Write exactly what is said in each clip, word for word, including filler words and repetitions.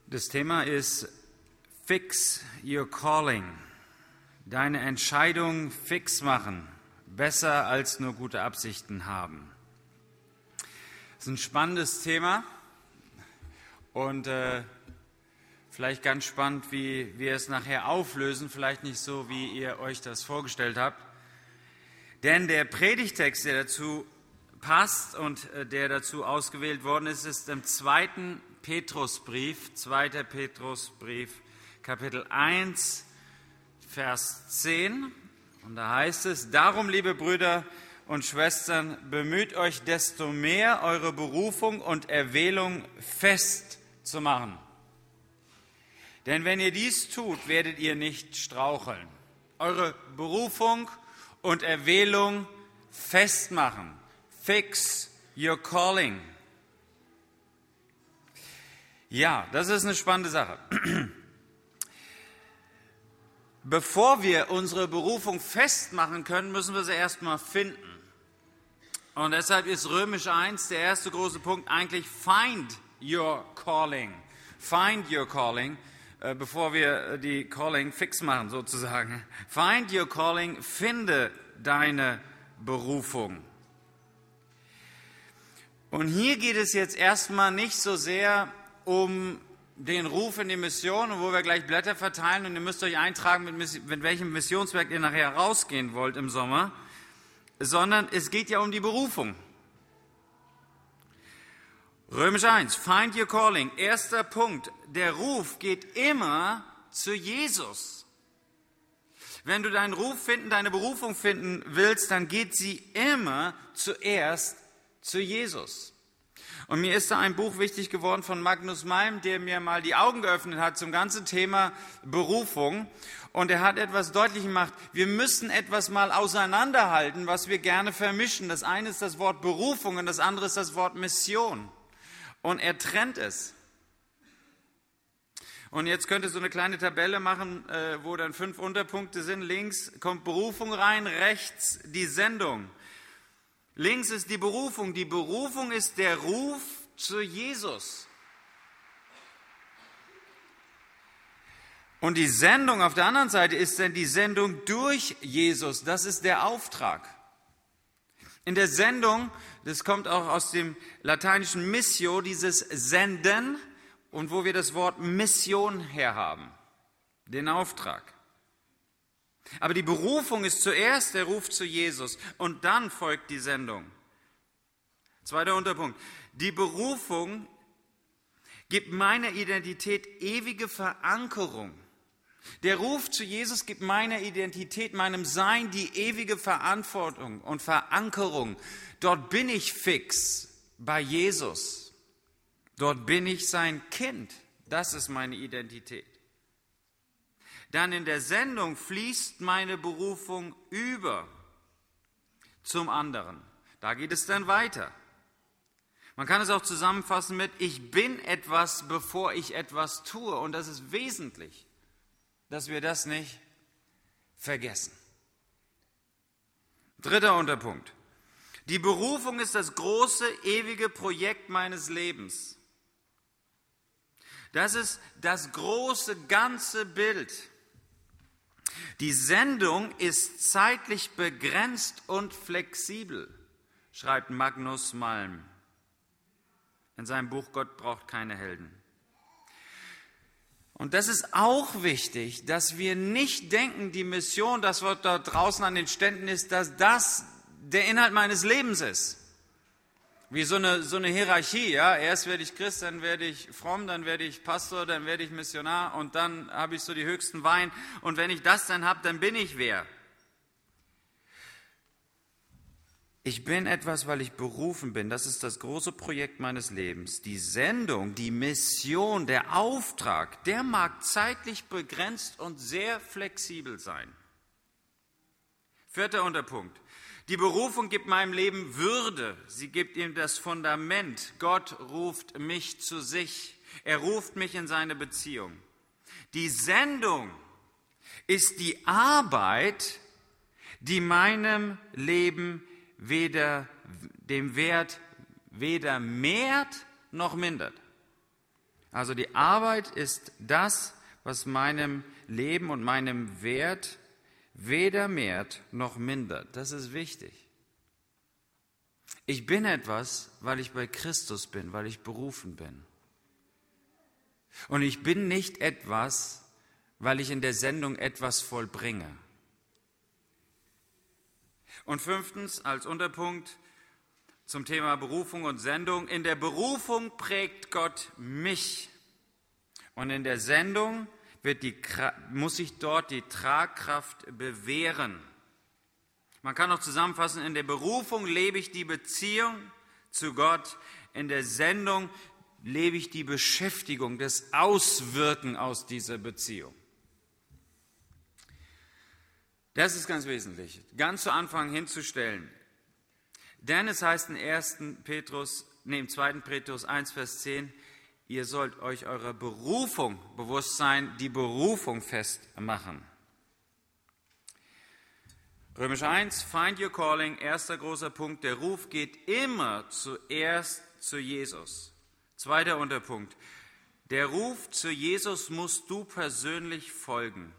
Das Thema ist Fix Your Calling. Deine Entscheidung fix machen. Besser als nur gute Absichten haben. Das ist ein spannendes Thema und äh, vielleicht ganz spannend, wie wir es nachher auflösen. Vielleicht nicht so, wie ihr euch das vorgestellt habt. Denn der Predigtext, der dazu passt und äh, der dazu ausgewählt worden ist, ist im zweiten Petrusbrief, zweiter Petrusbrief, Kapitel eins, Vers zehn. Und da heißt es: Darum, liebe Brüder und Schwestern, bemüht euch desto mehr, eure Berufung und Erwählung festzumachen. Denn wenn ihr dies tut, werdet ihr nicht straucheln. Eure Berufung und Erwählung festmachen. Fix your calling. Ja, das ist eine spannende Sache. Bevor wir unsere Berufung festmachen können, müssen wir sie erstmal finden. Und deshalb ist Römisch eins der erste große Punkt eigentlich Find your calling. Find your calling, äh, bevor wir die Calling fix machen sozusagen. Find your calling, finde deine Berufung. Und hier geht es jetzt erstmal nicht so sehr um den Ruf in die Mission, wo wir gleich Blätter verteilen und ihr müsst euch eintragen, mit, mit welchem Missionswerk ihr nachher rausgehen wollt im Sommer, sondern es geht ja um die Berufung. Römisch eins, Find your calling. Erster Punkt, der Ruf geht immer zu Jesus. Wenn du deinen Ruf finden, deine Berufung finden willst, dann geht sie immer zuerst zu Jesus. Und mir ist da ein Buch wichtig geworden von Magnus Malm, der mir mal die Augen geöffnet hat zum ganzen Thema Berufung. Und er hat etwas deutlich gemacht: Wir müssen etwas mal auseinanderhalten, was wir gerne vermischen. Das eine ist das Wort Berufung und das andere ist das Wort Mission. Und er trennt es. Und jetzt könnt ihr so eine kleine Tabelle machen, wo dann fünf Unterpunkte sind. Links kommt Berufung rein, rechts die Sendung. Links ist die Berufung. Die Berufung ist der Ruf zu Jesus. Und die Sendung auf der anderen Seite ist dann die Sendung durch Jesus. Das ist der Auftrag. In der Sendung, das kommt auch aus dem lateinischen Missio, dieses Senden, und wo wir das Wort Mission herhaben, den Auftrag. Aber die Berufung ist zuerst der Ruf zu Jesus und dann folgt die Sendung. Zweiter Unterpunkt. Die Berufung gibt meiner Identität ewige Verankerung. Der Ruf zu Jesus gibt meiner Identität, meinem Sein die ewige Verantwortung und Verankerung. Dort bin ich fix bei Jesus. Dort bin ich sein Kind. Das ist meine Identität. Dann in der Sendung fließt meine Berufung über zum anderen. Da geht es dann weiter. Man kann es auch zusammenfassen mit: Ich bin etwas, bevor ich etwas tue. Und das ist wesentlich, dass wir das nicht vergessen. Dritter Unterpunkt. Die Berufung ist das große, ewige Projekt meines Lebens. Das ist das große, ganze Bild. Die Sendung ist zeitlich begrenzt und flexibel, schreibt Magnus Malm in seinem Buch Gott braucht keine Helden. Und das ist auch wichtig, dass wir nicht denken, die Mission, das was da draußen an den Ständen ist, dass das der Inhalt meines Lebens ist. Wie so eine, so eine Hierarchie, ja. Erst werde ich Christ, dann werde ich fromm, dann werde ich Pastor, dann werde ich Missionar und dann habe ich so die höchsten Wein. Und wenn ich das dann habe, dann bin ich wer? Ich bin etwas, weil ich berufen bin. Das ist das große Projekt meines Lebens. Die Sendung, die Mission, der Auftrag, der mag zeitlich begrenzt und sehr flexibel sein. Vierter Unterpunkt. Die Berufung gibt meinem Leben Würde. Sie gibt ihm das Fundament. Gott ruft mich zu sich. Er ruft mich in seine Beziehung. Die Sendung ist die Arbeit, die meinem Leben weder dem Wert weder mehrt noch mindert. Also die Arbeit ist das, was meinem Leben und meinem Wert weder mehrt noch mindert. Das ist wichtig. Ich bin etwas, weil ich bei Christus bin, weil ich berufen bin. Und ich bin nicht etwas, weil ich in der Sendung etwas vollbringe. Und fünftens, als Unterpunkt zum Thema Berufung und Sendung: In der Berufung prägt Gott mich. Und in der Sendung wird die, muss sich dort die Tragkraft bewähren. Man kann auch zusammenfassen: In der Berufung lebe ich die Beziehung zu Gott. In der Sendung lebe ich die Beschäftigung, das Auswirken aus dieser Beziehung. Das ist ganz wesentlich, ganz zu Anfang hinzustellen. Denn es heißt in ersten Petrus, nee, im zweiten Petrus eins, Vers zehn, ihr sollt euch eurer Berufung bewusst sein, die Berufung festmachen. Römisch eins, find your calling, erster großer Punkt, der Ruf geht immer zuerst zu Jesus. Zweiter Unterpunkt, der Ruf zu Jesus musst du persönlich folgen.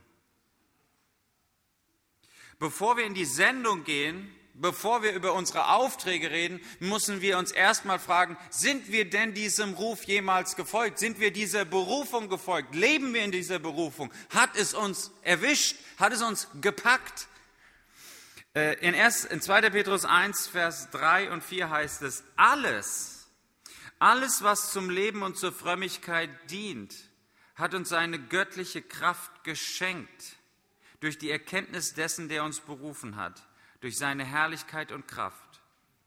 Bevor wir in die Sendung gehen, bevor wir über unsere Aufträge reden, müssen wir uns erstmal fragen, sind wir denn diesem Ruf jemals gefolgt? Sind wir dieser Berufung gefolgt? Leben wir in dieser Berufung? Hat es uns erwischt? Hat es uns gepackt? In zweiter Petrus eins, Vers drei und vier heißt es, alles, alles, was zum Leben und zur Frömmigkeit dient, hat uns seine göttliche Kraft geschenkt, durch die Erkenntnis dessen, der uns berufen hat, durch seine Herrlichkeit und Kraft.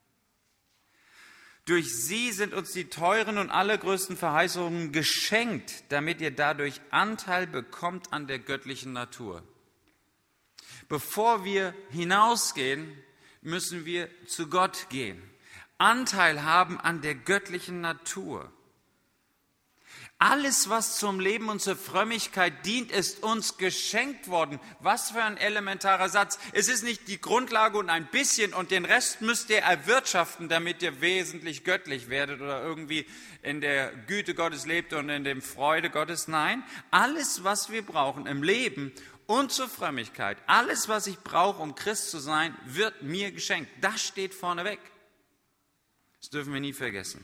Durch sie sind uns die teuren und allergrößten Verheißungen geschenkt, damit ihr dadurch Anteil bekommt an der göttlichen Natur. Bevor wir hinausgehen, müssen wir zu Gott gehen, Anteil haben an der göttlichen Natur. Alles, was zum Leben und zur Frömmigkeit dient, ist uns geschenkt worden. Was für ein elementarer Satz. Es ist nicht die Grundlage und ein bisschen und den Rest müsst ihr erwirtschaften, damit ihr wesentlich göttlich werdet oder irgendwie in der Güte Gottes lebt und in der Freude Gottes. Nein, alles, was wir brauchen im Leben und zur Frömmigkeit, alles, was ich brauche, um Christ zu sein, wird mir geschenkt. Das steht vorneweg. Das dürfen wir nie vergessen.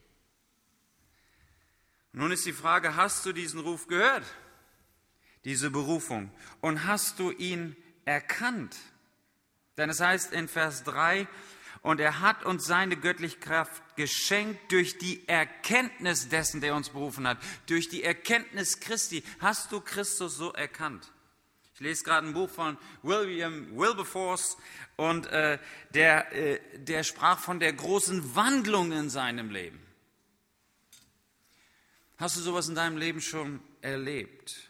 Nun ist die Frage, hast du diesen Ruf gehört, diese Berufung, und hast du ihn erkannt? Denn es heißt in Vers drei, und er hat uns seine göttliche Kraft geschenkt durch die Erkenntnis dessen, der uns berufen hat, durch die Erkenntnis Christi. Hast du Christus so erkannt? Ich lese gerade ein Buch von William Wilberforce und äh, der, äh, der sprach von der großen Wandlung in seinem Leben. Hast du sowas in deinem Leben schon erlebt?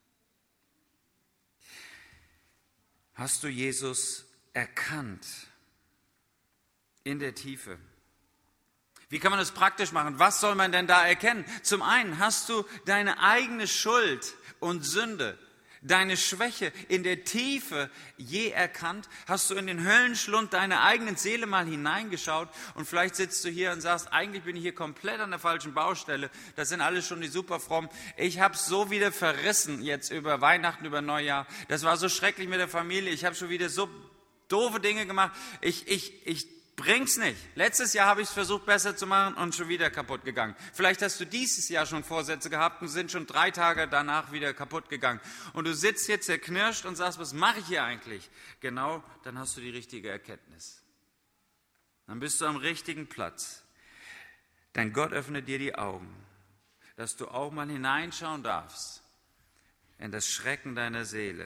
Hast du Jesus erkannt in der Tiefe? Wie kann man das praktisch machen? Was soll man denn da erkennen? Zum einen hast du deine eigene Schuld und Sünde, deine Schwäche in der Tiefe je erkannt? Hast du in den Höllenschlund deiner eigenen Seele mal hineingeschaut und vielleicht sitzt du hier und sagst, eigentlich bin ich hier komplett an der falschen Baustelle, das sind alle schon die super fromm. Ich habe es so wieder verrissen jetzt über Weihnachten, über Neujahr. Das war so schrecklich mit der Familie. Ich habe schon wieder so doofe Dinge gemacht. Ich, ich, ich bring's nicht. Letztes Jahr habe ich es versucht, besser zu machen und schon wieder kaputt gegangen. Vielleicht hast du dieses Jahr schon Vorsätze gehabt und sind schon drei Tage danach wieder kaputt gegangen. Und du sitzt hier zerknirscht und sagst, was mache ich hier eigentlich? Genau, dann hast du die richtige Erkenntnis. Dann bist du am richtigen Platz. Denn Gott öffnet dir die Augen, dass du auch mal hineinschauen darfst in das Schrecken deiner Seele.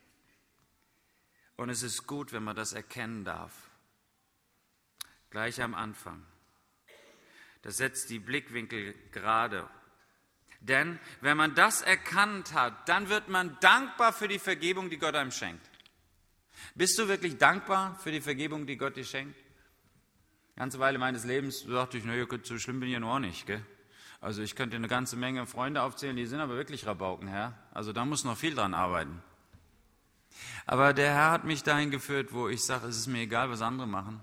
Und es ist gut, wenn man das erkennen darf. Gleich am Anfang. Das setzt die Blickwinkel gerade. Denn wenn man das erkannt hat, dann wird man dankbar für die Vergebung, die Gott einem schenkt. Bist du wirklich dankbar für die Vergebung, die Gott dir schenkt? Eine ganze Weile meines Lebens dachte ich, naja, so schlimm bin ich ja noch nicht. Gell? Also ich könnte eine ganze Menge Freunde aufzählen, die sind aber wirklich Rabauken, Herr. Also da muss noch viel dran arbeiten. Aber der Herr hat mich dahin geführt, wo ich sage, es ist mir egal, was andere machen.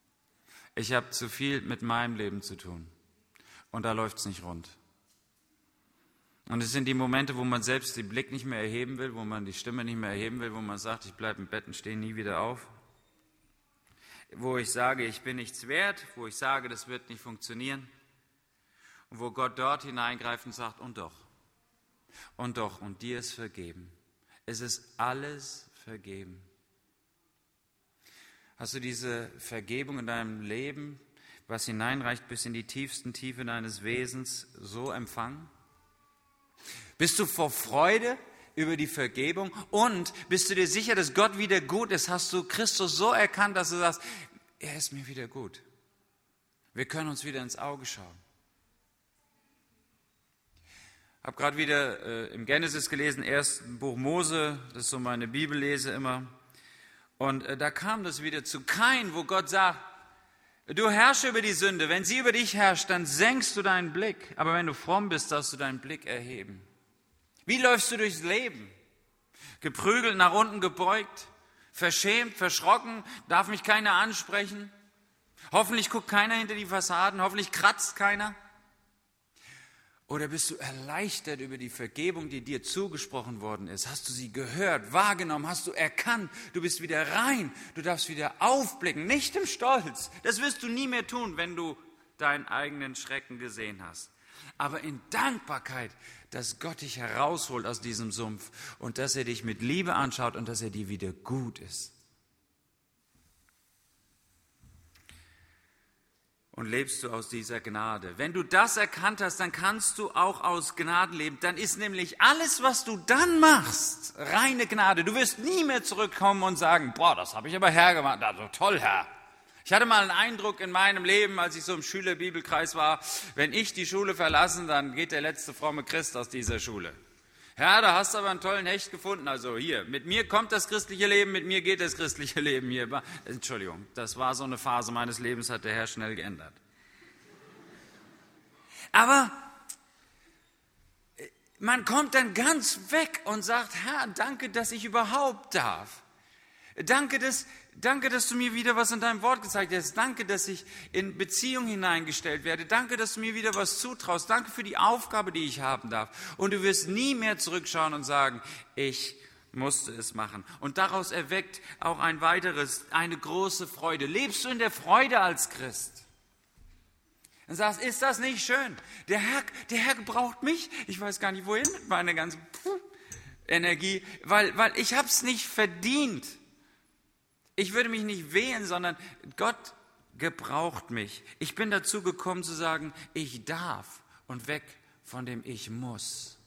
Ich habe zu viel mit meinem Leben zu tun und da läuft es nicht rund. Und es sind die Momente, wo man selbst den Blick nicht mehr erheben will, wo man die Stimme nicht mehr erheben will, wo man sagt, ich bleibe im Bett und stehe nie wieder auf. Wo ich sage, ich bin nichts wert, wo ich sage, das wird nicht funktionieren. Und wo Gott dort hineingreift und sagt, und doch, und doch, und dir ist vergeben. Es ist alles vergeben. Hast du diese Vergebung in deinem Leben, was hineinreicht bis in die tiefsten Tiefe deines Wesens, so empfangen? Bist du vor Freude über die Vergebung und bist du dir sicher, dass Gott wieder gut ist? Hast du Christus so erkannt, dass du sagst, er ist mir wieder gut. Wir können uns wieder ins Auge schauen. Ich habe gerade wieder äh, im Genesis gelesen, ersten Buch Mose, das ist so meine Bibellese immer. Und äh, da kam das wieder zu Kain, wo Gott sagt, du herrschst über die Sünde. Wenn sie über dich herrscht, dann senkst du deinen Blick. Aber wenn du fromm bist, darfst du deinen Blick erheben. Wie läufst du durchs Leben? Geprügelt, nach unten gebeugt, verschämt, verschrocken, darf mich keiner ansprechen. Hoffentlich guckt keiner hinter die Fassaden, hoffentlich kratzt keiner. Oder bist du erleichtert über die Vergebung, die dir zugesprochen worden ist? Hast du sie gehört, wahrgenommen, hast du erkannt? Du bist wieder rein, du darfst wieder aufblicken, nicht im Stolz. Das wirst du nie mehr tun, wenn du deinen eigenen Schrecken gesehen hast. Aber in Dankbarkeit, dass Gott dich herausholt aus diesem Sumpf und dass er dich mit Liebe anschaut und dass er dir wieder gut ist. Und lebst du aus dieser Gnade. Wenn du das erkannt hast, dann kannst du auch aus Gnaden leben. Dann ist nämlich alles, was du dann machst, reine Gnade. Du wirst nie mehr zurückkommen und sagen, boah, das habe ich aber hergemacht. Also toll, Herr. Ich hatte mal einen Eindruck in meinem Leben, als ich so im Schülerbibelkreis war, wenn ich die Schule verlasse, dann geht der letzte fromme Christ aus dieser Schule. Ja, da hast du aber einen tollen Hecht gefunden. Also hier, mit mir kommt das christliche Leben, mit mir geht das christliche Leben hier. Entschuldigung, das war so eine Phase meines Lebens, hat der Herr schnell geändert. Aber man kommt dann ganz weg und sagt, Herr, danke, dass ich überhaupt darf. Danke, dass, danke, dass du mir wieder was in deinem Wort gezeigt hast. Danke, dass ich in Beziehung hineingestellt werde. Danke, dass du mir wieder was zutraust. Danke für die Aufgabe, die ich haben darf. Und du wirst nie mehr zurückschauen und sagen, ich musste es machen. Und daraus erweckt auch ein weiteres, eine große Freude. Lebst du in der Freude als Christ? Und sagst, ist das nicht schön? Der Herr, der Herr gebraucht mich. Ich weiß gar nicht, wohin mit meiner ganzen Energie, weil, weil ich habe es nicht verdient. Ich würde mich nicht wehen, sondern Gott gebraucht mich. Ich bin dazu gekommen zu sagen, ich darf und weg von dem ich muss.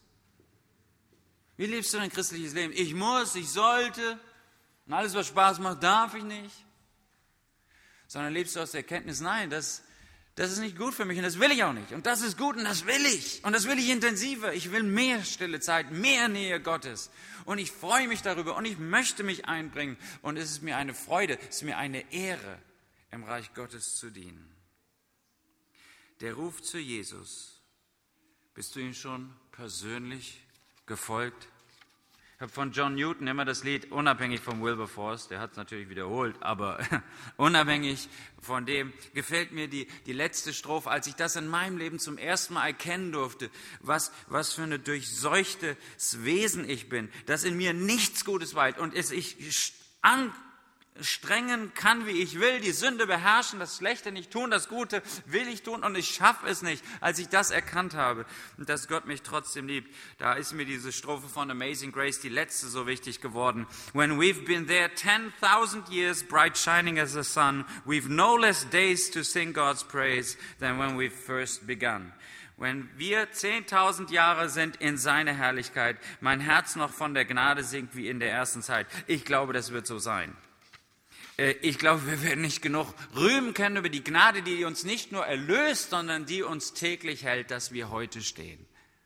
Wie lebst du dein christliches Leben? Ich muss, ich sollte und alles, was Spaß macht, darf ich nicht. Sondern lebst du aus der Erkenntnis, nein, das, das ist nicht gut für mich und das will ich auch nicht. Und das ist gut und das will ich. Und das will ich intensiver. Ich will mehr stille Zeit, mehr Nähe Gottes. Und ich freue mich darüber und ich möchte mich einbringen. Und es ist mir eine Freude, es ist mir eine Ehre, im Reich Gottes zu dienen. Der Ruf zu Jesus. Bist du ihm schon persönlich gefolgt? Ich habe von John Newton immer das Lied, unabhängig von Wilberforce, der hat es natürlich wiederholt, aber unabhängig von dem gefällt mir die, die letzte Strophe, als ich das in meinem Leben zum ersten Mal erkennen durfte, was, was für ein durchseuchtes Wesen ich bin, dass in mir nichts Gutes weilt und es ich anstrengen kann, wie ich will, die Sünde beherrschen, das Schlechte nicht tun, das Gute will ich tun und ich schaffe es nicht. Als ich das erkannt habe und dass Gott mich trotzdem liebt, da ist mir diese Strophe von Amazing Grace, die letzte, so wichtig geworden. When we've been there ten thousand years, bright shining as the sun, we've no less days to sing God's praise than when we first begun. Wenn wir zehntausend Jahre sind in seiner Herrlichkeit, mein Herz noch von der Gnade singt wie in der ersten Zeit. Ich glaube, das wird so sein. Ich glaube, wir werden nicht genug rühmen können über die Gnade, die uns nicht nur erlöst, sondern die uns täglich hält, dass wir heute stehen.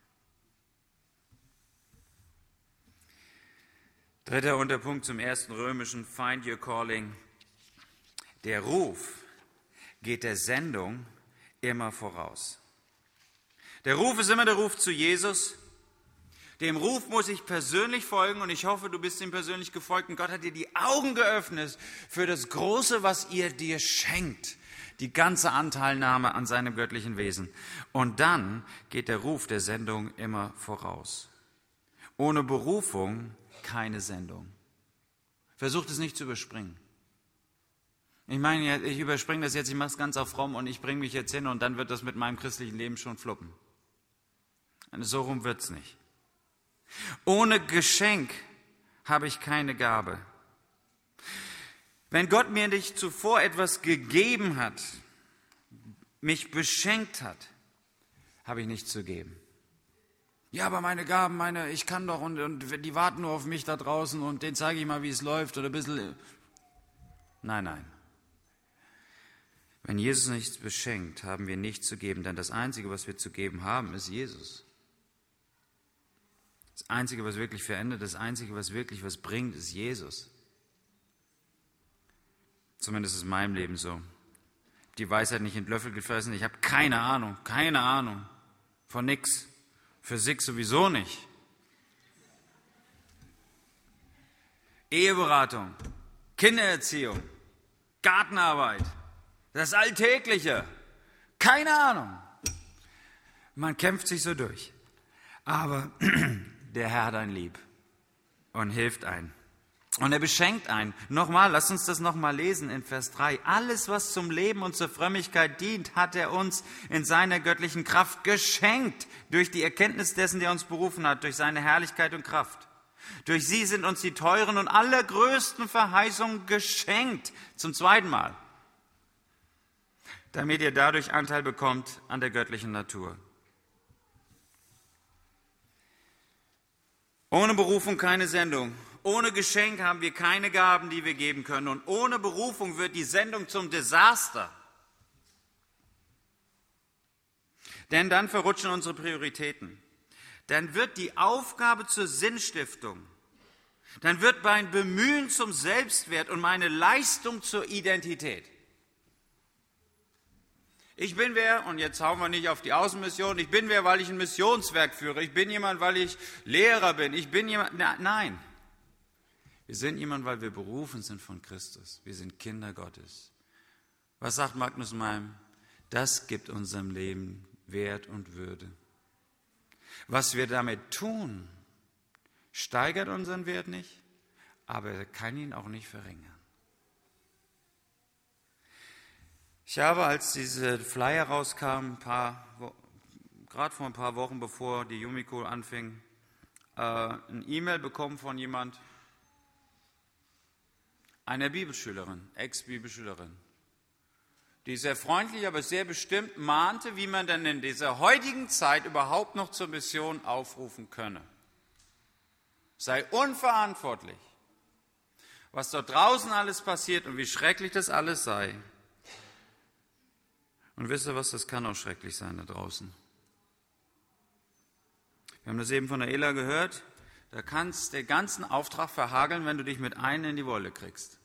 Dritter Unterpunkt zum ersten römischen, Find Your Calling. Der Ruf geht der Sendung immer voraus. Der Ruf ist immer der Ruf zu Jesus. Dem Ruf muss ich persönlich folgen und ich hoffe, du bist ihm persönlich gefolgt und Gott hat dir die Augen geöffnet für das Große, was er dir schenkt. Die ganze Anteilnahme an seinem göttlichen Wesen. Und dann geht der Ruf der Sendung immer voraus. Ohne Berufung keine Sendung. Versucht es nicht zu überspringen. Ich meine, ich überspringe das jetzt, ich mache es ganz auf fromm und ich bringe mich jetzt hin und dann wird das mit meinem christlichen Leben schon fluppen. Und so rum wird es nicht. Ohne Geschenk habe ich keine Gabe. Wenn Gott mir nicht zuvor etwas gegeben hat, mich beschenkt hat, habe ich nichts zu geben. Ja, aber meine Gaben, meine, ich kann doch und, und die warten nur auf mich da draußen und denen zeige ich mal, wie es läuft oder ein bisschen. Nein, nein. Wenn Jesus nichts beschenkt, haben wir nichts zu geben, denn das Einzige, was wir zu geben haben, ist Jesus. Das Einzige, was wirklich verändert, das Einzige, was wirklich was bringt, ist Jesus. Zumindest ist es in meinem Leben so. Ich habe die Weisheit nicht in Löffel gefressen, ich habe keine Ahnung, keine Ahnung von nix. Physik sowieso nicht. Eheberatung, Kindererziehung, Gartenarbeit, das Alltägliche. Keine Ahnung. Man kämpft sich so durch. Aber der Herr hat einen lieb und hilft einen. Und er beschenkt einen. Nochmal, lasst uns das nochmal lesen in Vers drei. Alles, was zum Leben und zur Frömmigkeit dient, hat er uns in seiner göttlichen Kraft geschenkt. Durch die Erkenntnis dessen, der uns berufen hat, durch seine Herrlichkeit und Kraft. Durch sie sind uns die teuren und allergrößten Verheißungen geschenkt. Zum zweiten Mal. Damit ihr dadurch Anteil bekommt an der göttlichen Natur. Ohne Berufung keine Sendung. Ohne Geschenk haben wir keine Gaben, die wir geben können. Und ohne Berufung wird die Sendung zum Desaster. Denn dann verrutschen unsere Prioritäten. Dann wird die Aufgabe zur Sinnstiftung. Dann wird mein Bemühen zum Selbstwert und meine Leistung zur Identität. Ich bin wer, und jetzt hauen wir nicht auf die Außenmission, ich bin wer, weil ich ein Missionswerk führe. Ich bin jemand, weil ich Lehrer bin. Ich bin jemand, na, nein. Wir sind jemand, weil wir berufen sind von Christus. Wir sind Kinder Gottes. Was sagt Magnus Malm? Das gibt unserem Leben Wert und Würde. Was wir damit tun, steigert unseren Wert nicht, aber er kann ihn auch nicht verringern. Ich habe, als diese Flyer rauskamen, ein paar, gerade vor ein paar Wochen, bevor die Yumiko anfing, äh, eine E-Mail bekommen von jemand, einer Bibelschülerin, Ex-Bibelschülerin, die sehr freundlich, aber sehr bestimmt mahnte, wie man denn in dieser heutigen Zeit überhaupt noch zur Mission aufrufen könne. Sei unverantwortlich, was dort draußen alles passiert und wie schrecklich das alles sei. Und wisst ihr was, das kann auch schrecklich sein da draußen. Wir haben das eben von der Ela gehört, da kannst du den ganzen Auftrag verhageln, wenn du dich mit einem in die Wolle kriegst.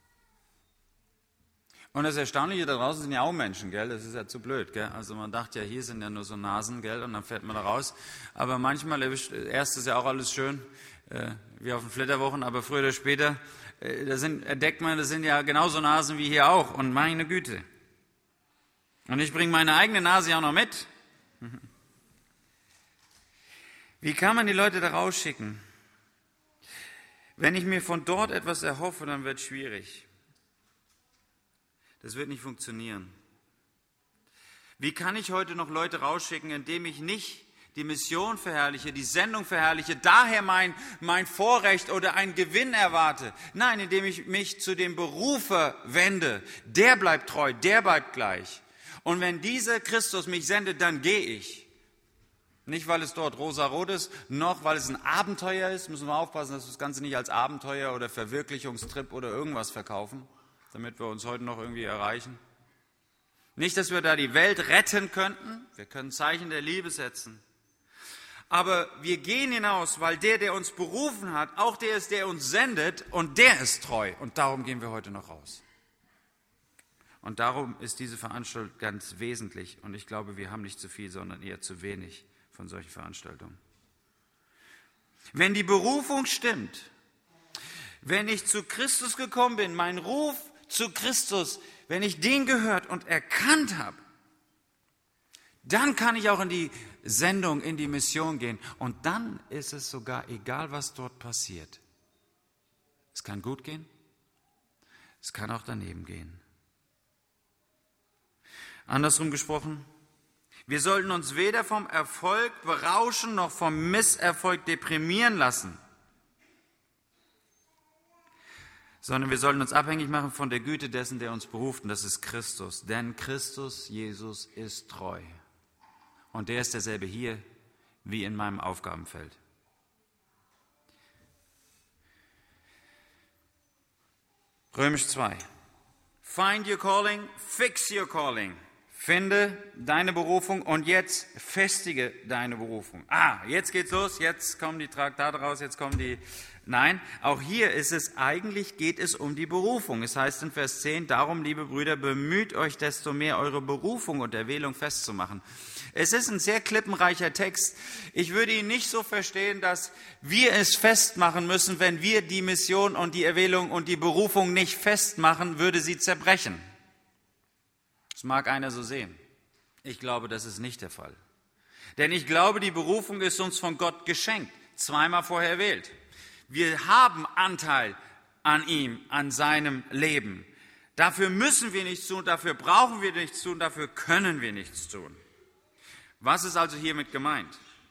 Und das Erstaunliche, da draußen sind ja auch Menschen, gell? Das ist ja zu blöd, gell? Also man dachte ja, hier sind ja nur so Nasen, gell? Und dann fährt man da raus. Aber manchmal erwischt, erst ist ja auch alles schön, äh, wie auf den Flitterwochen, aber früher oder später, äh, da sind, entdeckt man, das sind ja genauso Nasen wie hier auch. Und meine Güte. Und ich bringe meine eigene Nase ja auch noch mit. Wie kann man die Leute da rausschicken? Wenn ich mir von dort etwas erhoffe, dann wird es schwierig. Das wird nicht funktionieren. Wie kann ich heute noch Leute rausschicken, indem ich nicht die Mission verherrliche, die Sendung verherrliche, daher mein, mein Vorrecht oder einen Gewinn erwarte? Nein, indem ich mich zu dem Berufer wende. Der bleibt treu, der bleibt gleich. Und wenn dieser Christus mich sendet, dann gehe ich. Nicht, weil es dort rosarot ist, noch weil es ein Abenteuer ist. Müssen wir aufpassen, dass wir das Ganze nicht als Abenteuer oder Verwirklichungstrip oder irgendwas verkaufen, damit wir uns heute noch irgendwie erreichen. Nicht, dass wir da die Welt retten könnten. Wir können Zeichen der Liebe setzen. Aber wir gehen hinaus, weil der, der uns berufen hat, auch der ist, der uns sendet und der ist treu. Und darum gehen wir heute noch raus. Und darum ist diese Veranstaltung ganz wesentlich. Und ich glaube, wir haben nicht zu viel, sondern eher zu wenig von solchen Veranstaltungen. Wenn die Berufung stimmt, wenn ich zu Christus gekommen bin, mein Ruf zu Christus, wenn ich den gehört und erkannt habe, dann kann ich auch in die Sendung, in die Mission gehen. Und dann ist es sogar egal, was dort passiert. Es kann gut gehen, es kann auch daneben gehen. Andersrum gesprochen, wir sollten uns weder vom Erfolg berauschen noch vom Misserfolg deprimieren lassen, sondern wir sollten uns abhängig machen von der Güte dessen, der uns beruft, und das ist Christus. Denn Christus, Jesus, ist treu. Und der ist derselbe hier wie in meinem Aufgabenfeld. Römisch zwei. Find your calling, fix your calling. Finde deine Berufung und jetzt festige deine Berufung. Ah, jetzt geht's los, jetzt kommen die Traktate raus, jetzt kommen die... Nein, auch hier ist es, eigentlich geht es um die Berufung. Es heißt in Vers zehn, darum, liebe Brüder, bemüht euch desto mehr, eure Berufung und Erwählung festzumachen. Es ist ein sehr klippenreicher Text. Ich würde ihn nicht so verstehen, dass wir es festmachen müssen. Wenn wir die Mission und die Erwählung und die Berufung nicht festmachen, würde sie zerbrechen. Das mag einer so sehen. Ich glaube, das ist nicht der Fall. Denn ich glaube, die Berufung ist uns von Gott geschenkt, zweimal vorher erwählt. Wir haben Anteil an ihm, an seinem Leben. Dafür müssen wir nichts tun, dafür brauchen wir nichts tun, dafür können wir nichts tun. Was ist also hiermit gemeint?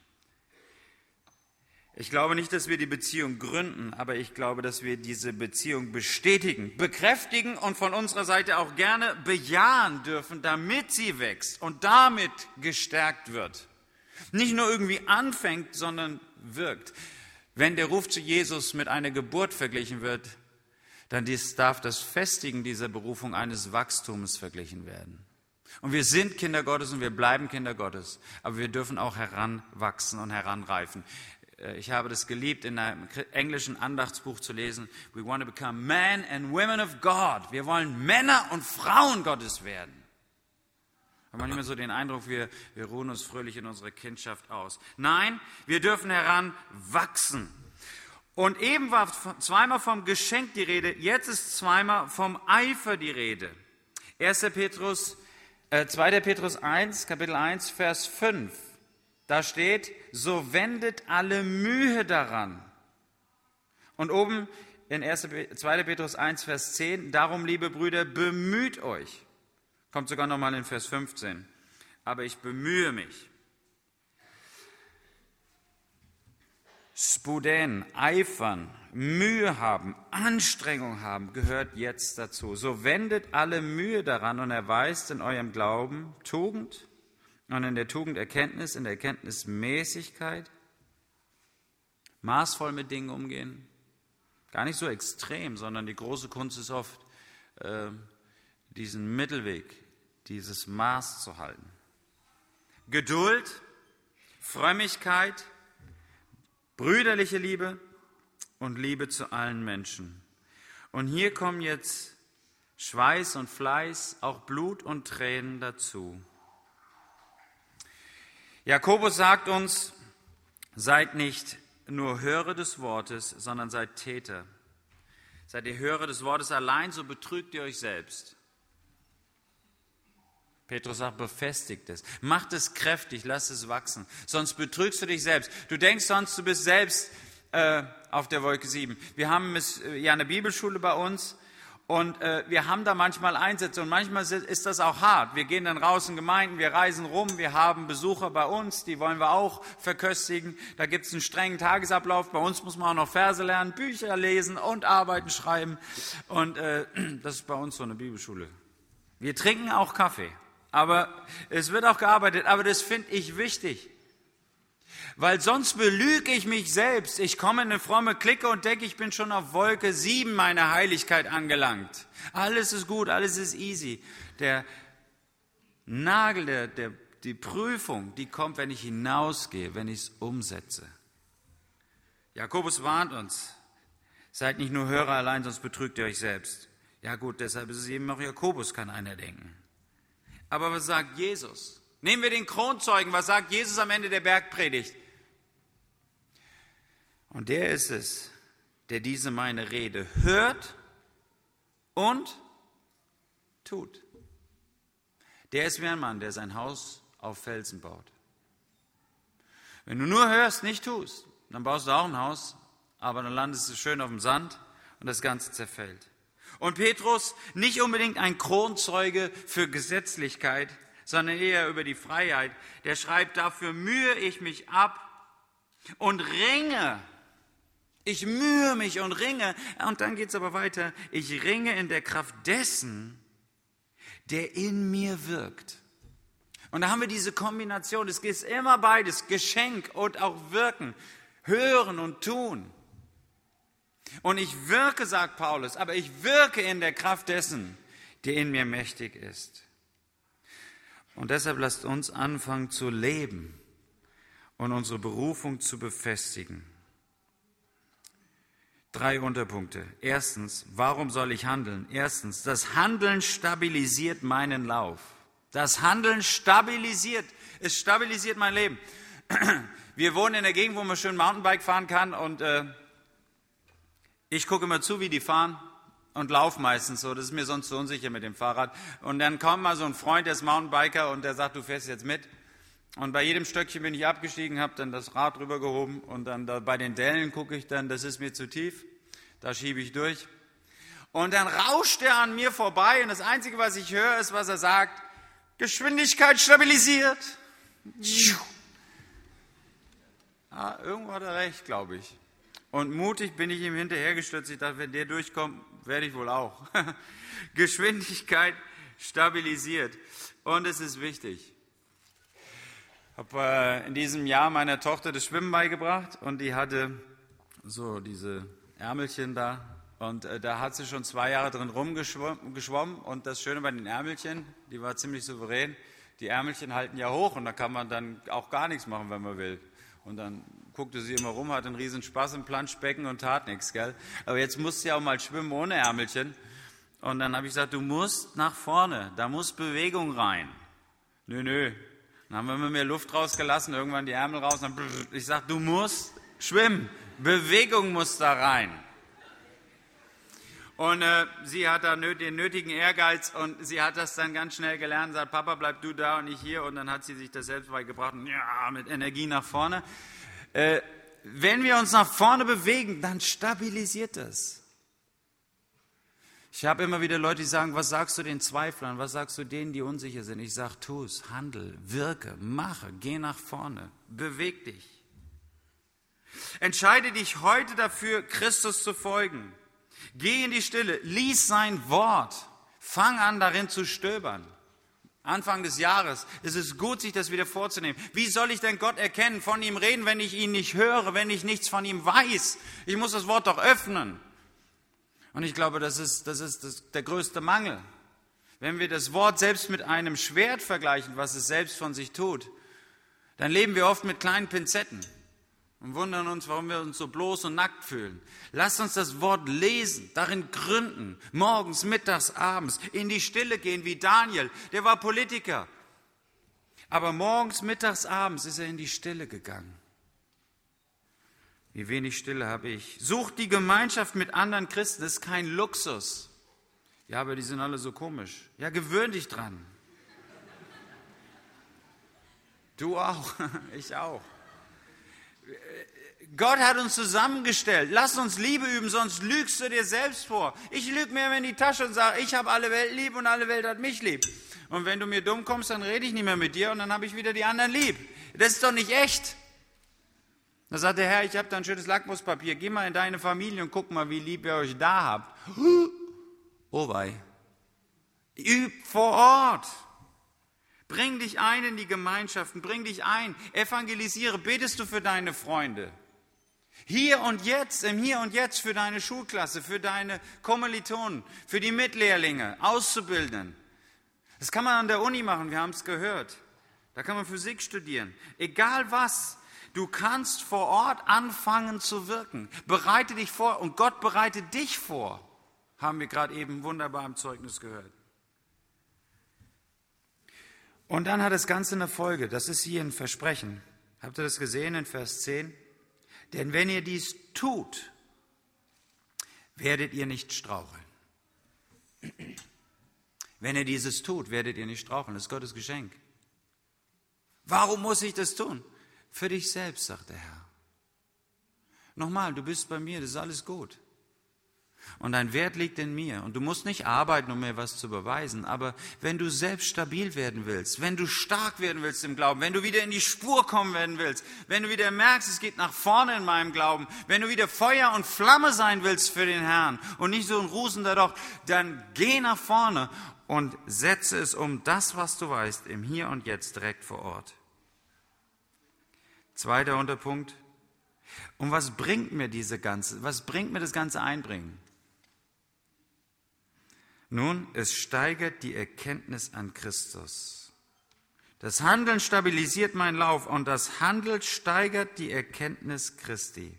Ich glaube nicht, dass wir die Beziehung gründen, aber ich glaube, dass wir diese Beziehung bestätigen, bekräftigen und von unserer Seite auch gerne bejahen dürfen, damit sie wächst und damit gestärkt wird. Nicht nur irgendwie anfängt, sondern wirkt. Wenn der Ruf zu Jesus mit einer Geburt verglichen wird, dann darf das Festigen dieser Berufung eines Wachstums verglichen werden. Und wir sind Kinder Gottes und wir bleiben Kinder Gottes, aber wir dürfen auch heranwachsen und heranreifen. Ich habe das geliebt, in einem englischen Andachtsbuch zu lesen. We want to become men and women of God. Wir wollen Männer und Frauen Gottes werden. Wir haben manchmal so den Eindruck, wir, wir ruhen uns fröhlich in unserer Kindschaft aus. Nein, wir dürfen heranwachsen. Und eben war zweimal vom Geschenk die Rede, jetzt ist zweimal vom Eifer die Rede. erster Petrus, äh, zweiter Petrus eins, Kapitel eins, Vers fünf. Da steht, so wendet alle Mühe daran. Und oben in zweiter Petrus eins, Vers zehn, darum, liebe Brüder, bemüht euch. Kommt sogar nochmal in Vers fünfzehn. Aber ich bemühe mich. Spuden, eifern, Mühe haben, Anstrengung haben, gehört jetzt dazu. So wendet alle Mühe daran und erweist in eurem Glauben Tugend und in der Tugend Erkenntnis, in der Erkenntnis Mäßigkeit, maßvoll mit Dingen umgehen. Gar nicht so extrem, sondern die große Kunst ist oft, äh, diesen Mittelweg, dieses Maß zu halten. Geduld, Frömmigkeit, brüderliche Liebe und Liebe zu allen Menschen. Und hier kommen jetzt Schweiß und Fleiß, auch Blut und Tränen dazu. Jakobus sagt uns, seid nicht nur Hörer des Wortes, sondern seid Täter. Seid ihr Hörer des Wortes allein, so betrügt ihr euch selbst. Petrus sagt, befestigt es. Macht es kräftig, lass es wachsen. Sonst betrügst du dich selbst. Du denkst sonst, du bist selbst äh, auf der Wolke sieben. Wir haben ja eine Bibelschule bei uns und äh, wir haben da manchmal Einsätze und manchmal ist das auch hart. Wir gehen dann raus in Gemeinden, wir reisen rum, wir haben Besucher bei uns, die wollen wir auch verköstigen. Da gibt es einen strengen Tagesablauf. Bei uns muss man auch noch Verse lernen, Bücher lesen und Arbeiten schreiben. Und äh, das ist bei uns so eine Bibelschule. Wir trinken auch Kaffee. Aber es wird auch gearbeitet, aber das finde ich wichtig. Weil sonst belüge ich mich selbst. Ich komme in eine fromme Clique und denke, ich bin schon auf Wolke sieben meiner Heiligkeit angelangt. Alles ist gut, alles ist easy. Der Nagel, der, der, die Prüfung, die kommt, wenn ich hinausgehe, wenn ich es umsetze. Jakobus warnt uns, seid nicht nur Hörer allein, sonst betrügt ihr euch selbst. Ja gut, deshalb ist es eben auch Jakobus, kann einer denken. Aber was sagt Jesus? Nehmen wir den Kronzeugen. Was sagt Jesus am Ende der Bergpredigt? Und der ist es, der diese meine Rede hört und tut. Der ist wie ein Mann, der sein Haus auf Felsen baut. Wenn du nur hörst, nicht tust, dann baust du auch ein Haus, aber dann landest du schön auf dem Sand und das Ganze zerfällt. Und Petrus, nicht unbedingt ein Kronzeuge für Gesetzlichkeit, sondern eher über die Freiheit, der schreibt, dafür mühe ich mich ab und ringe. Ich mühe mich und ringe. Und dann geht es aber weiter. Ich ringe in der Kraft dessen, der in mir wirkt. Und da haben wir diese Kombination. Es geht immer beides, Geschenk und auch Wirken, hören und tun. Und ich wirke, sagt Paulus, aber ich wirke in der Kraft dessen, der in mir mächtig ist. Und deshalb lasst uns anfangen zu leben und unsere Berufung zu befestigen. Drei Unterpunkte. Erstens, warum soll ich handeln? Erstens, das Handeln stabilisiert meinen Lauf. Das Handeln stabilisiert, es stabilisiert mein Leben. Wir wohnen in der Gegend, wo man schön Mountainbike fahren kann und äh, ich gucke immer zu, wie die fahren und laufe meistens so. Das ist mir sonst so unsicher mit dem Fahrrad. Und dann kommt mal so ein Freund, der ist Mountainbiker und der sagt, du fährst jetzt mit. Und bei jedem Stöckchen bin ich abgestiegen, habe dann das Rad rübergehoben und dann da bei den Dellen gucke ich dann, das ist mir zu tief, da schiebe ich durch. Und dann rauscht er an mir vorbei und das Einzige, was ich höre, ist, was er sagt, Geschwindigkeit stabilisiert. Ja, irgendwo hat er recht, glaube ich. Und mutig bin ich ihm hinterhergestürzt. Ich dachte, wenn der durchkommt, werde ich wohl auch. Geschwindigkeit stabilisiert. Und es ist wichtig. Ich habe äh, in diesem Jahr meiner Tochter das Schwimmen beigebracht und die hatte so diese Ärmelchen da. Und äh, da hat sie schon zwei Jahre drin rumgeschwommen. Und das Schöne bei den Ärmelchen, die war ziemlich souverän, die Ärmelchen halten ja hoch und da kann man dann auch gar nichts machen, wenn man will. Und dann guckte sie immer rum, hatte einen riesen Spaß im Planschbecken und tat nichts, gell? Aber jetzt musste sie auch mal schwimmen ohne Ärmelchen. Und dann habe ich gesagt, du musst nach vorne, da muss Bewegung rein. Nö, nö. Dann haben wir immer mehr Luft rausgelassen, irgendwann die Ärmel raus. Dann ich sage, du musst schwimmen, Bewegung muss da rein. Und äh, sie hat da nöt, den nötigen Ehrgeiz und sie hat das dann ganz schnell gelernt, sagt, Papa, bleib du da und ich hier. Und dann hat sie sich das selbst beigebracht und ja, mit Energie nach vorne. Äh, wenn wir uns nach vorne bewegen, dann stabilisiert das. Ich habe immer wieder Leute, die sagen, was sagst du den Zweiflern, was sagst du denen, die unsicher sind? Ich sage, tu es, handel, wirke, mache, geh nach vorne, beweg dich. Entscheide dich heute dafür, Christus zu folgen. Geh in die Stille, lies sein Wort, fang an darin zu stöbern. Anfang des Jahres ist es gut, sich das wieder vorzunehmen. Wie soll ich denn Gott erkennen, von ihm reden, wenn ich ihn nicht höre, wenn ich nichts von ihm weiß? Ich muss das Wort doch öffnen. Und ich glaube, das ist, das ist das, der größte Mangel. Wenn wir das Wort selbst mit einem Schwert vergleichen, was es selbst von sich tut, dann leben wir oft mit kleinen Pinzetten und wundern uns, warum wir uns so bloß und nackt fühlen. Lasst uns das Wort lesen, darin gründen, morgens, mittags, abends, in die Stille gehen wie Daniel, der war Politiker. Aber morgens, mittags, abends ist er in die Stille gegangen. Wie wenig Stille habe ich. Sucht die Gemeinschaft mit anderen Christen, das ist kein Luxus. Ja, aber die sind alle so komisch. Ja, gewöhn dich dran. Du auch, ich auch. Gott hat uns zusammengestellt. Lass uns Liebe üben, sonst lügst du dir selbst vor. Ich lüge mir immer in die Tasche und sage, ich habe alle Welt lieb und alle Welt hat mich lieb. Und wenn du mir dumm kommst, dann rede ich nicht mehr mit dir und dann habe ich wieder die anderen lieb. Das ist doch nicht echt. Da sagt der Herr, ich habe da ein schönes Lackmuspapier. Geh mal in deine Familie und guck mal, wie lieb ihr euch da habt. Oh wei. Üb vor Ort. Bring dich ein in die Gemeinschaften, bring dich ein, evangelisiere, betest du für deine Freunde. Hier und jetzt, im Hier und Jetzt für deine Schulklasse, für deine Kommilitonen, für die Mitlehrlinge, Auszubildenden. Das kann man an der Uni machen, wir haben es gehört. Da kann man Physik studieren. Egal was, du kannst vor Ort anfangen zu wirken. Bereite dich vor und Gott bereitet dich vor, haben wir gerade eben wunderbar im Zeugnis gehört. Und dann hat das Ganze eine Folge, das ist hier ein Versprechen. Habt ihr das gesehen in Vers zehn? Denn wenn ihr dies tut, werdet ihr nicht straucheln. Wenn ihr dieses tut, werdet ihr nicht straucheln. Das ist Gottes Geschenk. Warum muss ich das tun? Für dich selbst, sagt der Herr. Nochmal, du bist bei mir, das ist alles gut. Und dein Wert liegt in mir. Und du musst nicht arbeiten, um mir was zu beweisen. Aber wenn du selbst stabil werden willst, wenn du stark werden willst im Glauben, wenn du wieder in die Spur kommen werden willst, wenn du wieder merkst, es geht nach vorne in meinem Glauben, wenn du wieder Feuer und Flamme sein willst für den Herrn und nicht so ein Rusender Doch, dann geh nach vorne und setze es um, das, was du weißt, im Hier und Jetzt direkt vor Ort. Zweiter Unterpunkt. Und was bringt mir diese ganze, was bringt mir das ganze Einbringen? Nun, es steigert die Erkenntnis an Christus. Das Handeln stabilisiert meinen Lauf und das Handeln steigert die Erkenntnis Christi.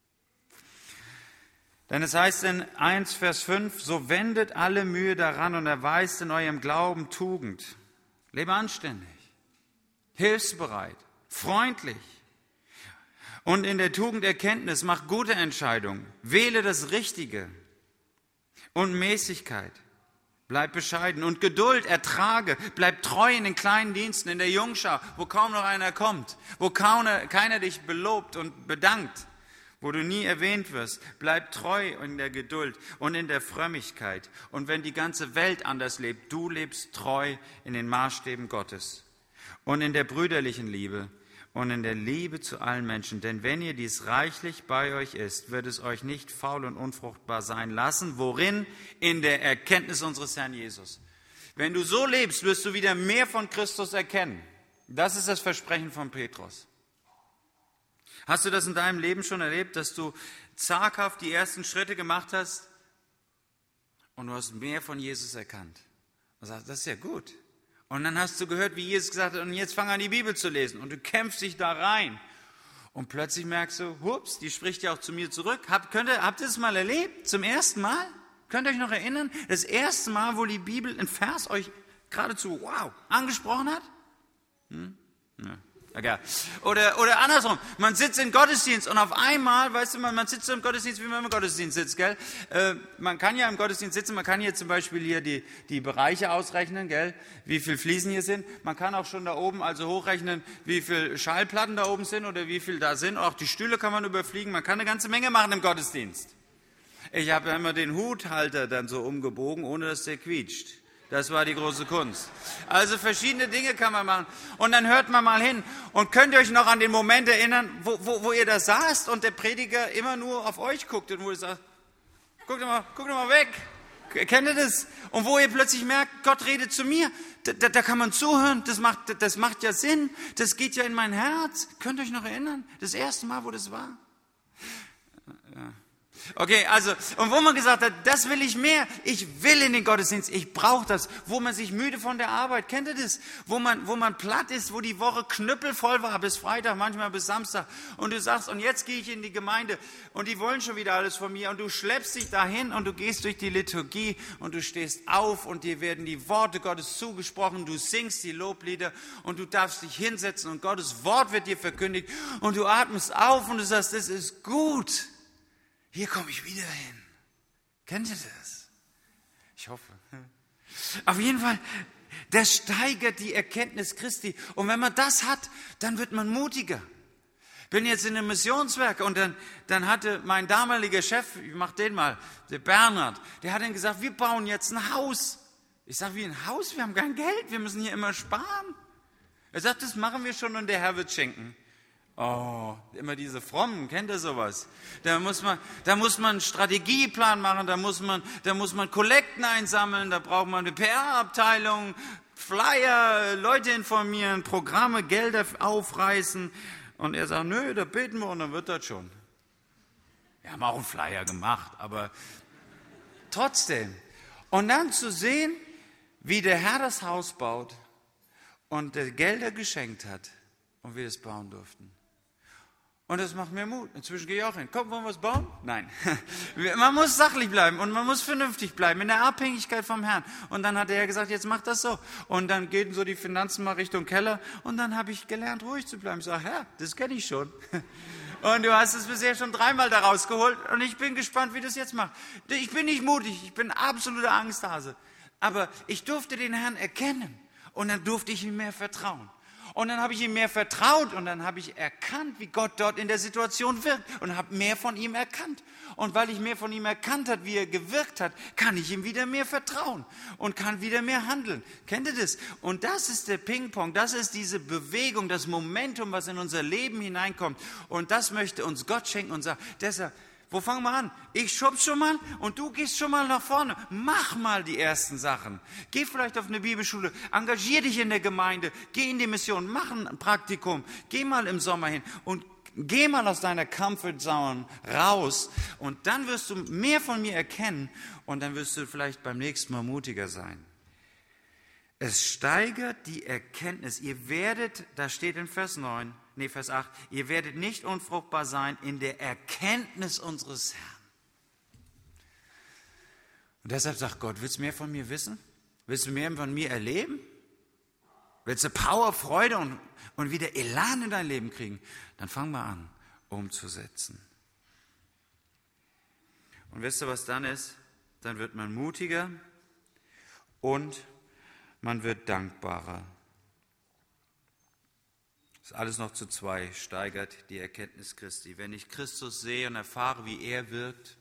Denn es heißt in eins Vers fünf, so wendet alle Mühe daran und erweist in eurem Glauben Tugend. Lebe anständig, hilfsbereit, freundlich. Und in der Tugend Erkenntnis, mach gute Entscheidungen, wähle das Richtige und Mäßigkeit. Bleib bescheiden und Geduld, ertrage, bleib treu in den kleinen Diensten, in der Jungschar, wo kaum noch einer kommt, wo kaum, keiner dich belobt und bedankt, wo du nie erwähnt wirst. Bleib treu in der Geduld und in der Frömmigkeit. Und wenn die ganze Welt anders lebt, du lebst treu in den Maßstäben Gottes und in der brüderlichen Liebe und in der Liebe zu allen Menschen. Denn wenn ihr dies reichlich bei euch ist, wird es euch nicht faul und unfruchtbar sein lassen. Worin? In der Erkenntnis unseres Herrn Jesus. Wenn du so lebst, wirst du wieder mehr von Christus erkennen. Das ist das Versprechen von Petrus. Hast du das in deinem Leben schon erlebt, dass du zaghaft die ersten Schritte gemacht hast und du hast mehr von Jesus erkannt? Und sagst, das ist ja gut. Und dann hast du gehört, wie Jesus gesagt hat, und jetzt fang an, die Bibel zu lesen. Und du kämpfst dich da rein. Und plötzlich merkst du, hups, die spricht ja auch zu mir zurück. Habt, könnt ihr, habt ihr das mal erlebt? Zum ersten Mal? Könnt ihr euch noch erinnern? Das erste Mal, wo die Bibel ein Vers euch geradezu, wow, angesprochen hat? Hm? Ja. Okay. Oder, oder andersrum, man sitzt im Gottesdienst und auf einmal, weißt du, man, man sitzt so im Gottesdienst, wie man im Gottesdienst sitzt, gell? Äh, man kann ja im Gottesdienst sitzen, man kann hier zum Beispiel hier die, die Bereiche ausrechnen, gell? Wie viel Fliesen hier sind. Man kann auch schon da oben also hochrechnen, wie viel Schallplatten da oben sind oder wie viel da sind. Auch die Stühle kann man überfliegen, man kann eine ganze Menge machen im Gottesdienst. Ich habe ja immer den Huthalter dann so umgebogen, ohne dass der quietscht. Das war die große Kunst. Also verschiedene Dinge kann man machen. Und dann hört man mal hin. Und könnt ihr euch noch an den Moment erinnern, wo, wo, wo ihr da saßt und der Prediger immer nur auf euch guckt und wo ihr sagt, guckt doch mal, guckt doch mal weg. Kennt ihr das? Und wo ihr plötzlich merkt, Gott redet zu mir. Da, da, da kann man zuhören. Das macht, das macht ja Sinn. Das geht ja in mein Herz. Könnt ihr euch noch erinnern? Das erste Mal, wo das war? Ja. Okay, also, und wo man gesagt hat, das will ich mehr, ich will in den Gottesdienst, ich brauche das, wo man sich müde von der Arbeit, kennt ihr das? Wo man, wo man platt ist, wo die Woche knüppelvoll war, bis Freitag, manchmal bis Samstag, und du sagst, und jetzt gehe ich in die Gemeinde, und die wollen schon wieder alles von mir, und du schleppst dich dahin, und du gehst durch die Liturgie, und du stehst auf, und dir werden die Worte Gottes zugesprochen, du singst die Loblieder, und du darfst dich hinsetzen, und Gottes Wort wird dir verkündigt, und du atmest auf, und du sagst, das ist gut. Hier komme ich wieder hin. Kennt ihr das? Ich hoffe. Auf jeden Fall, das steigert die Erkenntnis Christi. Und wenn man das hat, dann wird man mutiger. Ich bin jetzt in einem Missionswerk und dann, dann hatte mein damaliger Chef, ich mach den mal, der Bernhard, der hat dann gesagt, wir bauen jetzt ein Haus. Ich sage, wie ein Haus? Wir haben kein Geld, wir müssen hier immer sparen. Er sagt, das machen wir schon und der Herr wird schenken. Oh, immer diese Frommen, kennt ihr sowas? Da muss man, da muss man einen Strategieplan machen, da muss man, da muss man Kollekten einsammeln, da braucht man eine P R-Abteilung, Flyer, Leute informieren, Programme, Gelder aufreißen. Und er sagt, nö, da beten wir und dann wird das schon. Wir haben auch einen Flyer gemacht, aber trotzdem. Und dann zu sehen, wie der Herr das Haus baut und der Gelder geschenkt hat und wir es bauen durften. Und das macht mir Mut. Inzwischen gehe ich auch hin. Komm, wollen wir was bauen? Nein. Man muss sachlich bleiben und man muss vernünftig bleiben, in der Abhängigkeit vom Herrn. Und dann hat er gesagt, jetzt mach das so. Und dann gehen so die Finanzen mal Richtung Keller. Und dann habe ich gelernt, ruhig zu bleiben. Ich sage, Herr, das kenne ich schon. Und du hast es bisher schon dreimal da rausgeholt. Und ich bin gespannt, wie du es jetzt machst. Ich bin nicht mutig, ich bin absoluter Angsthase. Aber ich durfte den Herrn erkennen. Und dann durfte ich ihm mehr vertrauen. Und dann habe ich ihm mehr vertraut und dann habe ich erkannt, wie Gott dort in der Situation wirkt und habe mehr von ihm erkannt. Und weil ich mehr von ihm erkannt habe, wie er gewirkt hat, kann ich ihm wieder mehr vertrauen und kann wieder mehr handeln. Kennt ihr das? Und das ist der Ping-Pong, das ist diese Bewegung, das Momentum, was in unser Leben hineinkommt. Und das möchte uns Gott schenken und sagt, deshalb, wo fangen wir an? Ich schub's schon mal und du gehst schon mal nach vorne. Mach mal die ersten Sachen. Geh vielleicht auf eine Bibelschule, engagier dich in der Gemeinde, geh in die Mission, mach ein Praktikum, geh mal im Sommer hin und geh mal aus deiner Comfort Zone raus und dann wirst du mehr von mir erkennen und dann wirst du vielleicht beim nächsten Mal mutiger sein. Es steigert die Erkenntnis. Ihr werdet, da steht in Vers neun, nee, Vers acht, ihr werdet nicht unfruchtbar sein in der Erkenntnis unseres Herrn. Und deshalb sagt Gott, willst du mehr von mir wissen? Willst du mehr von mir erleben? Willst du Power, Freude und, und wieder Elan in dein Leben kriegen? Dann fang mal an, umzusetzen. Und wisst ihr, was dann ist? Dann wird man mutiger und man wird dankbarer. Das ist alles noch zu zwei, steigert die Erkenntnis Christi. Wenn ich Christus sehe und erfahre, wie er wirkt,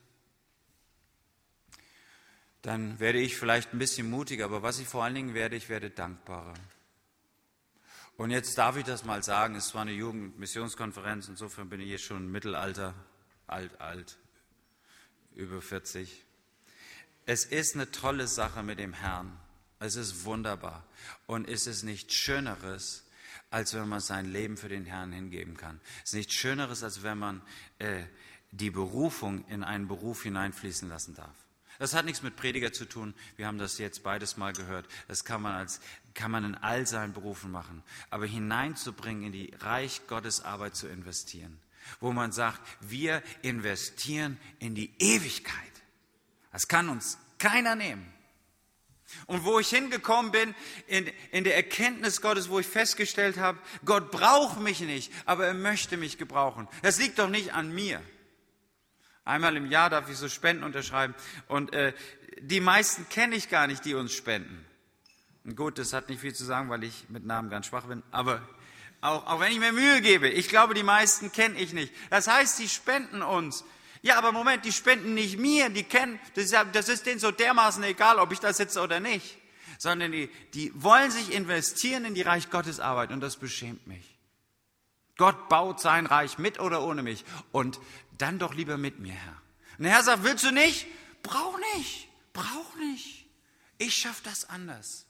dann werde ich vielleicht ein bisschen mutiger, aber was ich vor allen Dingen werde, ich werde dankbarer. Und jetzt darf ich das mal sagen, es war eine Jugendmissionskonferenz, insofern bin ich jetzt schon im Mittelalter, alt, alt, über vierzig. Es ist eine tolle Sache mit dem Herrn. Es ist wunderbar. Und es ist nichts Schöneres, als wenn man sein Leben für den Herrn hingeben kann. Es ist nichts Schöneres, als wenn man äh, die Berufung in einen Beruf hineinfließen lassen darf. Das hat nichts mit Prediger zu tun. Wir haben das jetzt beides mal gehört. Das kann man, als, kann man in all seinen Berufen machen. Aber hineinzubringen, in die Reich Gottes Arbeit zu investieren. Wo man sagt, wir investieren in die Ewigkeit. Das kann uns keiner nehmen. Und wo ich hingekommen bin, in, in der Erkenntnis Gottes, wo ich festgestellt habe, Gott braucht mich nicht, aber er möchte mich gebrauchen. Das liegt doch nicht an mir. Einmal im Jahr darf ich so Spenden unterschreiben und äh, die meisten kenne ich gar nicht, die uns spenden. Und gut, das hat nicht viel zu sagen, weil ich mit Namen ganz schwach bin, aber auch, auch wenn ich mir Mühe gebe, ich glaube, die meisten kenne ich nicht. Das heißt, die spenden uns. Ja, aber Moment, die spenden nicht mir, die kennen, das ist, das ist denen so dermaßen egal, ob ich da sitze oder nicht, sondern die, die wollen sich investieren in die Reich Gottes Arbeit und das beschämt mich. Gott baut sein Reich mit oder ohne mich und dann doch lieber mit mir, Herr. Und der Herr sagt, willst du nicht? Brauch nicht, brauch nicht. Ich schaffe das anders.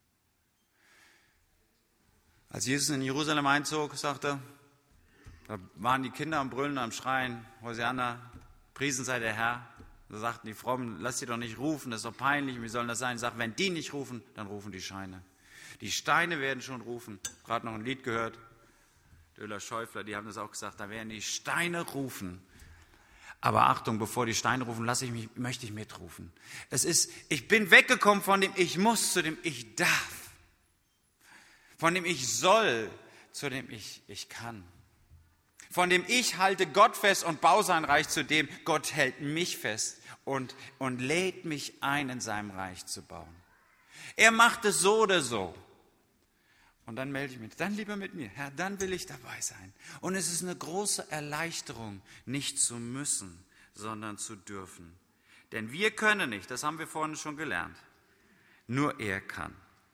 Als Jesus in Jerusalem einzog, sagte er, da waren die Kinder am Brüllen, am Schreien, Hosianna, priesen sei der Herr. Da sagten die Frommen, lass sie doch nicht rufen, das ist doch peinlich, wie soll das sein? Er sagt, wenn die nicht rufen, dann rufen die Steine. Die Steine werden schon rufen. Gerade noch ein Lied gehört, Döller Schäufler, die haben das auch gesagt, da werden die Steine rufen. Aber Achtung, bevor die Steine rufen, lasse ich mich, möchte ich mitrufen. Es ist, ich bin weggekommen von dem Ich muss zu dem Ich darf. Von dem Ich soll zu dem Ich, ich kann. Von dem Ich halte Gott fest und baue sein Reich zu dem, Gott hält mich fest und, und lädt mich ein, in seinem Reich zu bauen. Er macht es so oder so. Und dann melde ich mich, dann lieber mit mir. Herr, dann will ich dabei sein. Und es ist eine große Erleichterung, nicht zu müssen, sondern zu dürfen. Denn wir können nicht, das haben wir vorhin schon gelernt. Nur er kann.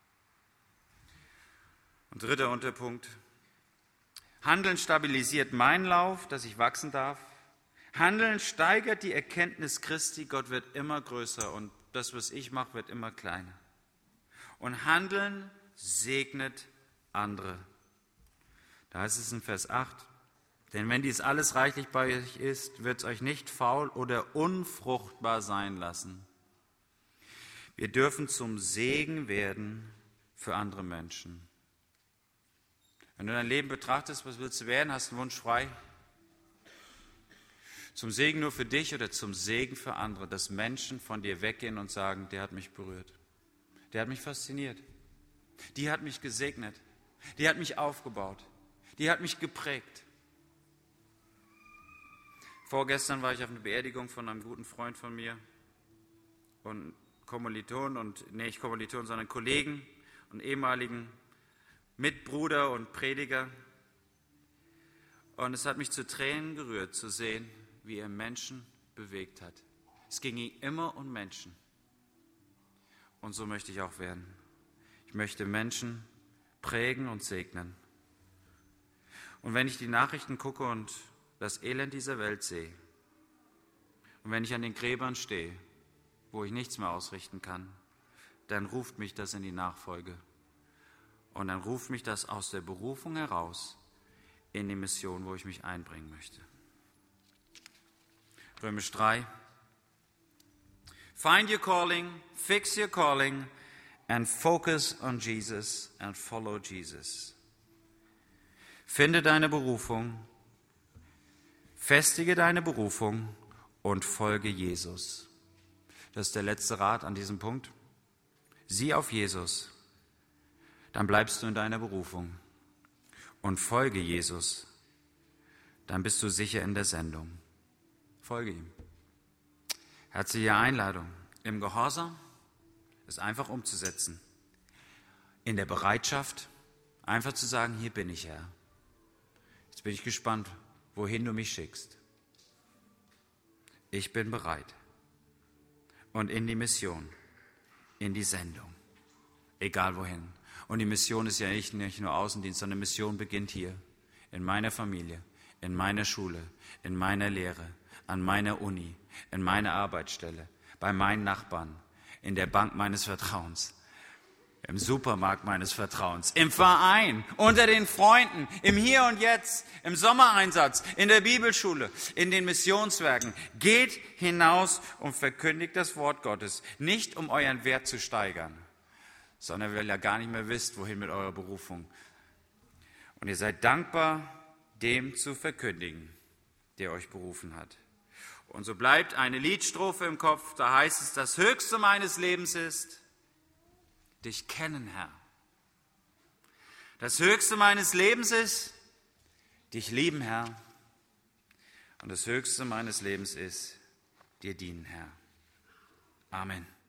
Und dritter Unterpunkt. Handeln stabilisiert meinen Lauf, dass ich wachsen darf. Handeln steigert die Erkenntnis Christi. Gott wird immer größer und das, was ich mache, wird immer kleiner. Und Handeln segnet andere. Da heißt es in Vers acht, denn wenn dies alles reichlich bei euch ist, wird es euch nicht faul oder unfruchtbar sein lassen. Wir dürfen zum Segen werden für andere Menschen. Wenn du dein Leben betrachtest, was willst du werden? Hast du einen Wunsch frei? Zum Segen nur für dich oder zum Segen für andere, dass Menschen von dir weggehen und sagen, der hat mich berührt, der hat mich fasziniert, die hat mich gesegnet, die hat mich aufgebaut, die hat mich geprägt. Vorgestern war ich auf einer Beerdigung von einem guten Freund von mir und Kommilitonen und, nee, nicht Kommilitonen, sondern Kollegen und ehemaligen Mitbruder und Prediger. Und es hat mich zu Tränen gerührt, zu sehen, wie er Menschen bewegt hat. Es ging ihm immer um Menschen. Und so möchte ich auch werden. Ich möchte Menschen prägen und segnen. Und wenn ich die Nachrichten gucke und das Elend dieser Welt sehe, und wenn ich an den Gräbern stehe, wo ich nichts mehr ausrichten kann, dann ruft mich das in die Nachfolge. Und dann ruft mich das aus der Berufung heraus in die Mission, wo ich mich einbringen möchte. Römisch drei. Find your calling, fix your calling and focus on Jesus and follow Jesus. Finde deine Berufung, festige deine Berufung und folge Jesus. Das ist der letzte Rat an diesem Punkt. Sieh auf Jesus, dann bleibst du in deiner Berufung. Und folge Jesus, dann bist du sicher in der Sendung. Folge ihm. Herzliche Einladung, im Gehorsam es einfach umzusetzen. In der Bereitschaft, einfach zu sagen, hier bin ich, Herr. Jetzt bin ich gespannt, wohin du mich schickst. Ich bin bereit. Und in die Mission, in die Sendung, egal wohin. Und die Mission ist ja nicht, nicht nur Außendienst, sondern die Mission beginnt hier, in meiner Familie, in meiner Schule, in meiner Lehre, an meiner Uni, in meiner Arbeitsstelle, bei meinen Nachbarn, in der Bank meines Vertrauens, im Supermarkt meines Vertrauens, im Verein, unter den Freunden, im Hier und Jetzt, im Sommereinsatz, in der Bibelschule, in den Missionswerken. Geht hinaus und verkündigt das Wort Gottes, nicht um euren Wert zu steigern, sondern weil ihr gar nicht mehr wisst, wohin mit eurer Berufung. Und ihr seid dankbar, dem zu verkündigen, der euch berufen hat. Und so bleibt eine Liedstrophe im Kopf, da heißt es, das Höchste meines Lebens ist, dich kennen, Herr. Das Höchste meines Lebens ist, dich lieben, Herr. Und das Höchste meines Lebens ist, dir dienen, Herr. Amen.